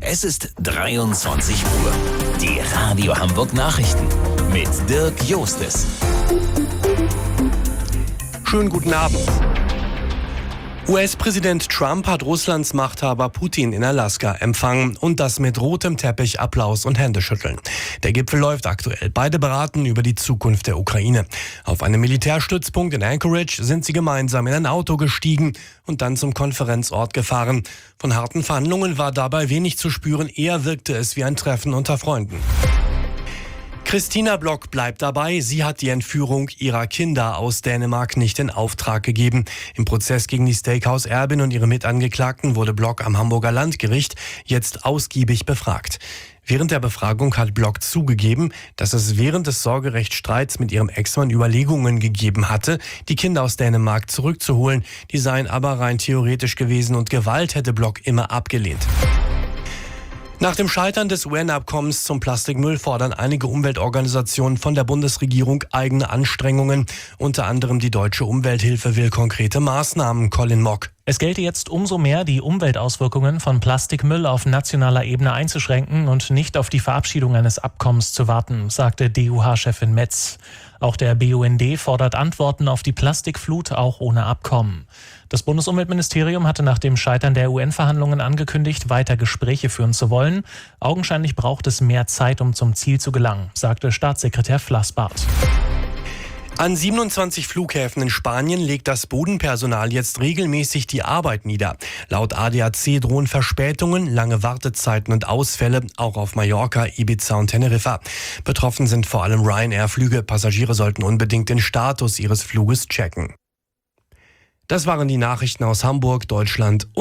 Es ist 23 Uhr. Die Radio Hamburg Nachrichten mit Dirk Jostes. Schönen guten Abend. US-Präsident Trump hat Russlands Machthaber Putin in Alaska empfangen und das mit rotem Teppich, Applaus und Händeschütteln. Der Gipfel läuft aktuell. Beide beraten über die Zukunft der Ukraine. Auf einem Militärstützpunkt in Anchorage sind sie gemeinsam in ein Auto gestiegen und dann zum Konferenzort gefahren. Von harten Verhandlungen war dabei wenig zu spüren, eher wirkte es wie ein Treffen unter Freunden. Christina Block bleibt dabei. Sie hat die Entführung ihrer Kinder aus Dänemark nicht in Auftrag gegeben. Im Prozess gegen die Steakhouse-Erbin und ihre Mitangeklagten wurde Block am Hamburger Landgericht jetzt ausgiebig befragt. Während der Befragung hat Block zugegeben, dass es während des Sorgerechtsstreits mit ihrem Ex-Mann Überlegungen gegeben hatte, die Kinder aus Dänemark zurückzuholen. Die seien aber rein theoretisch gewesen und Gewalt hätte Block immer abgelehnt. Nach dem Scheitern des UN-Abkommens zum Plastikmüll fordern einige Umweltorganisationen von der Bundesregierung eigene Anstrengungen. Unter anderem die Deutsche Umwelthilfe will konkrete Maßnahmen. Colin Mock. Es gelte jetzt umso mehr, die Umweltauswirkungen von Plastikmüll auf nationaler Ebene einzuschränken und nicht auf die Verabschiedung eines Abkommens zu warten, sagte DUH-Chefin Metz. Auch der BUND fordert Antworten auf die Plastikflut, auch ohne Abkommen. Das Bundesumweltministerium hatte nach dem Scheitern der UN-Verhandlungen angekündigt, weiter Gespräche führen zu wollen. Augenscheinlich braucht es mehr Zeit, um zum Ziel zu gelangen, sagte Staatssekretär Flassbart. An 27 Flughäfen in Spanien legt das Bodenpersonal jetzt regelmäßig die Arbeit nieder. Laut ADAC drohen Verspätungen, lange Wartezeiten und Ausfälle, auch auf Mallorca, Ibiza und Teneriffa. Betroffen sind vor allem Ryanair-Flüge. Passagiere sollten unbedingt den Status ihres Fluges checken. Das waren die Nachrichten aus Hamburg, Deutschland und